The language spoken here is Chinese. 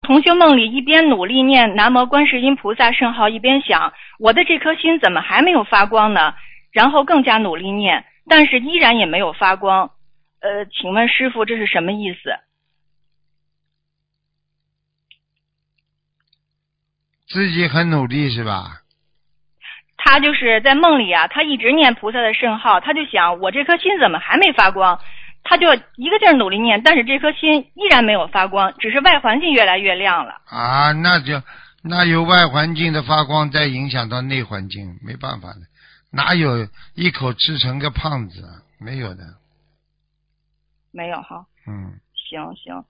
同修梦里一边努力念南无观世音菩萨圣号，一边想我的这颗心怎么还没有发光呢？然后更加努力念，但是依然也没有发光。请问师父这是什么意思？ 自己很努力是吧？ 他就是在梦里啊，他一直念菩萨的圣号，他就想我这颗心怎么还没发光？他就一个劲儿努力念，但是这颗心依然没有发光，只是外环境越来越亮了。 啊，那有外环境的发光在影响到内环境，没办法的，哪有一口吃成个胖子啊？没有的。 没有哈。 嗯。 行。